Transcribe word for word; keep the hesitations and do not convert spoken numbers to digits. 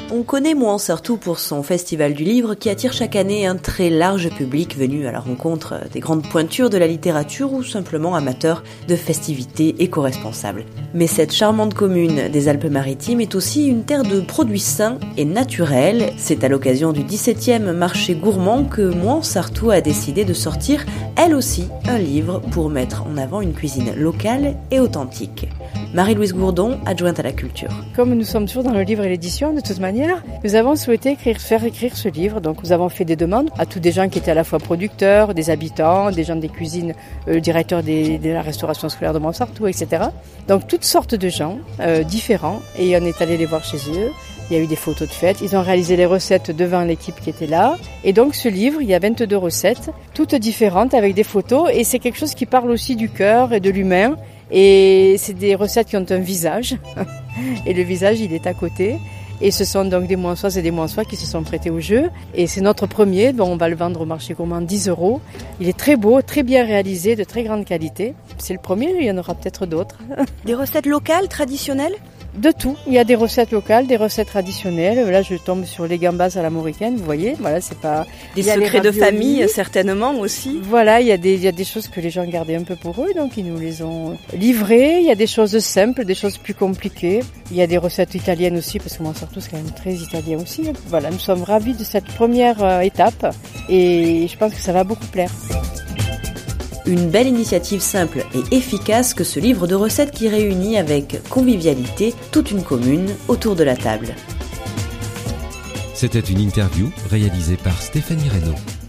On connaît Mouansartou pour son festival du livre qui attire chaque année un très large public venu à la rencontre des grandes pointures de la littérature ou simplement amateurs de festivités éco-responsables. Mais cette charmante commune des Alpes-Maritimes est aussi une terre de produits sains et naturels. C'est à l'occasion du dix-septième marché gourmand que Mouansartou a décidé de sortir, elle aussi, un livre pour mettre en avant une cuisine locale et authentique. Marie-Louise Gourdon, adjointe à la culture. Comme nous sommes toujours dans le livre et l'édition, de toute manière, nous avons souhaité écrire, faire écrire ce livre. Donc nous avons fait des demandes à tous des gens qui étaient à la fois producteurs, des habitants, des gens des cuisines, euh, le directeur des, de la restauration scolaire de Mouansartou, et cetera. Donc toutes sortes de gens euh, différents, et on est allé les voir chez eux. Il y a eu des photos de fête, ils ont réalisé les recettes devant l'équipe qui était là. Et donc ce livre, il y a vingt-deux recettes, toutes différentes avec des photos. Et c'est quelque chose qui parle aussi du cœur et de l'humain. Et c'est des recettes qui ont un visage. Et le visage, il est à côté. Et ce sont donc des Mouansoises et des Mouansois qui se sont prêtés au jeu. Et c'est notre premier, dont on va le vendre au marché gourmand dix euros. Il est très beau, très bien réalisé, de très grande qualité. C'est le premier, il y en aura peut-être d'autres. Des recettes locales, traditionnelles ? De tout. Il y a des recettes locales, des recettes traditionnelles. Là, je tombe sur les gambas à la mauricaine, vous voyez. Voilà, c'est pas... Des secrets de famille, certainement, aussi. Voilà, il y a des, il y a des choses que les gens gardaient un peu pour eux, donc ils nous les ont livrées. Il y a des choses simples, des choses plus compliquées. Il y a des recettes italiennes aussi, parce que Mouansartou, c'est quand même très italien aussi. Voilà, nous sommes ravis de cette première euh, étape et je pense que ça va beaucoup plaire. Une belle initiative simple et efficace que ce livre de recettes qui réunit avec convivialité toute une commune autour de la table. C'était une interview réalisée par Stéphanie Reynaud.